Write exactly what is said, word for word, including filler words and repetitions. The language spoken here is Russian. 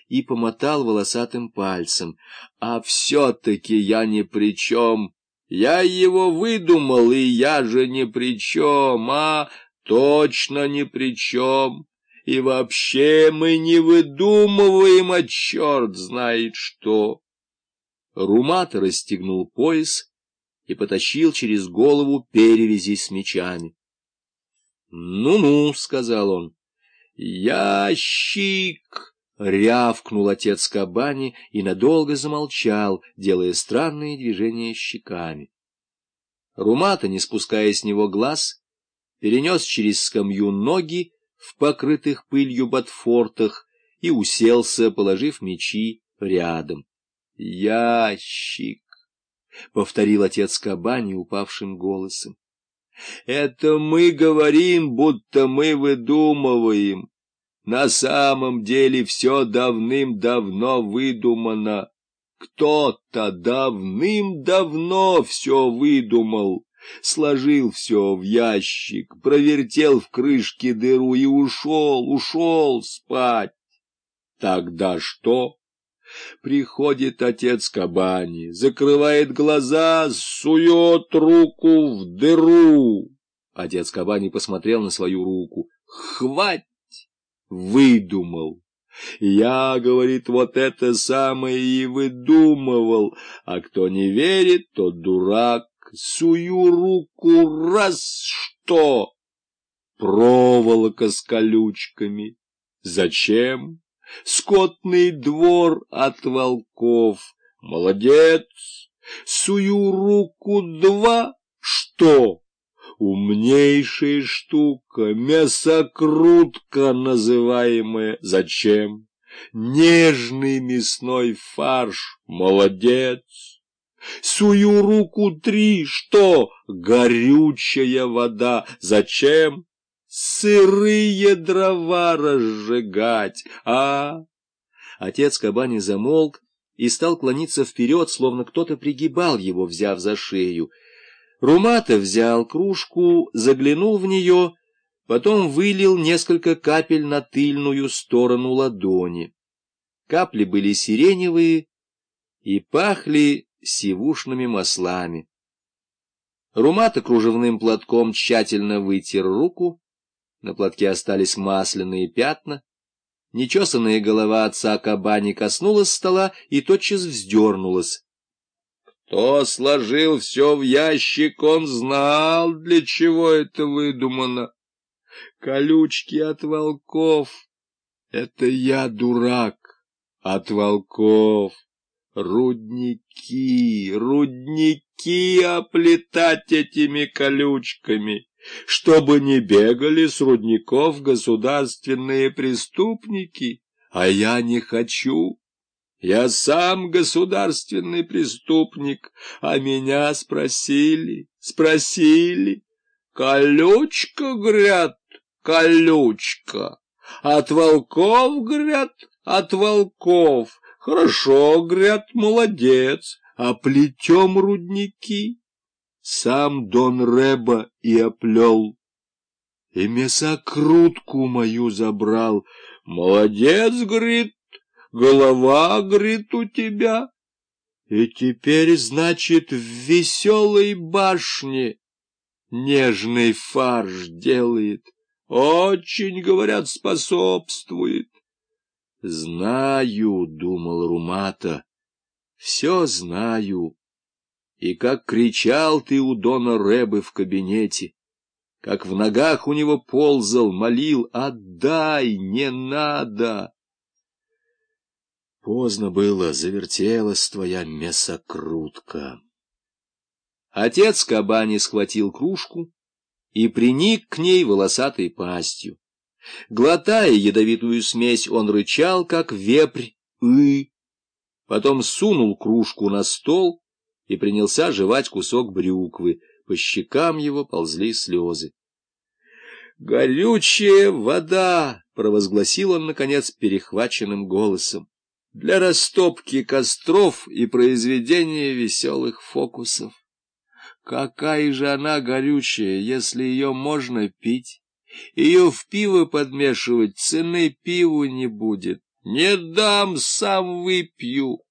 и помотал волосатым пальцем. А все-таки я ни при чем. Я его выдумал, и я же ни при чем, а точно ни при чем. И вообще мы не выдумываем, а черт знает что. Румата расстегнул пояс и потащил через голову перевязи с мечами. «Ну-ну», — сказал он. «Ящик!» — рявкнул отец Кабани и надолго замолчал, делая странные движения щеками. Румата, не спуская с него глаз, перенес через скамью ноги в покрытых пылью ботфортах и уселся, положив мечи рядом. «Ящик!» — повторил отец Кабани упавшим голосом. «Это мы говорим, будто мы выдумываем. На самом деле все давным-давно выдумано. Кто-то давным-давно все выдумал, сложил все в ящик, провертел в крышке дыру и ушел, ушел спать. Тогда что? Приходит отец Кабани, закрывает глаза, сует руку в дыру». Отец Кабани посмотрел на свою руку. «Хвать! Выдумал! Я, говорит, вот это самое и выдумывал, а кто не верит, тот дурак. Сую руку, раз что? Проволока с колючками. Зачем? Скотный двор от волков. Молодец! Сую руку, два, что? Умнейшая штука, мясокрутка называемая. Зачем? Нежный мясной фарш. Молодец! Сую руку, три, что? Горючая вода. Зачем? Сырые дрова разжигать, а? Отец Кабани замолк и стал клониться вперед, словно кто-то пригибал его, взяв за шею. Румата взял кружку, заглянул в нее, потом вылил несколько капель на тыльную сторону ладони. Капли были сиреневые и пахли сивушными маслами. Румата кружевным платком тщательно вытер руку. На платке остались масляные пятна. Нечесанная голова отца Кабани коснулась стола и тотчас вздернулась. Кто сложил все в ящик, он знал, для чего это выдумано. Колючки от волков. Это я дурак. От волков. Рудники, рудники оплетать этими колючками, чтобы не бегали с рудников государственные преступники. А я не хочу. Я сам государственный преступник, а меня спросили, спросили. Колючка, говорят, колючка. От волков, говорят, от волков. Хорошо, говорят, молодец, оплетем рудники. Сам Дон Рэба и оплел, и мясокрутку мою забрал. Молодец, говорит, голова, говорит, у тебя. И теперь, значит, в веселой башне нежный фарш делает. Очень, говорят, способствует. «Знаю», — думал Румата, — «все знаю. И как кричал ты у Дона Рэбы в кабинете, как в ногах у него ползал, молил: отдай, не надо». Поздно было, завертелась твоя мясокрутка. Отец Кабани схватил кружку и приник к ней волосатой пастью. Глотая ядовитую смесь, он рычал, как вепрь, «ы». Потом сунул кружку на стол и принялся жевать кусок брюквы. По щекам его ползли слезы. «Горючая вода!» — провозгласил он, наконец, перехваченным голосом. «Для растопки костров и произведения веселых фокусов. Какая же она горючая, если ее можно пить? Ее в пиво подмешивать, цены пиву не будет. Не дам, сам выпью.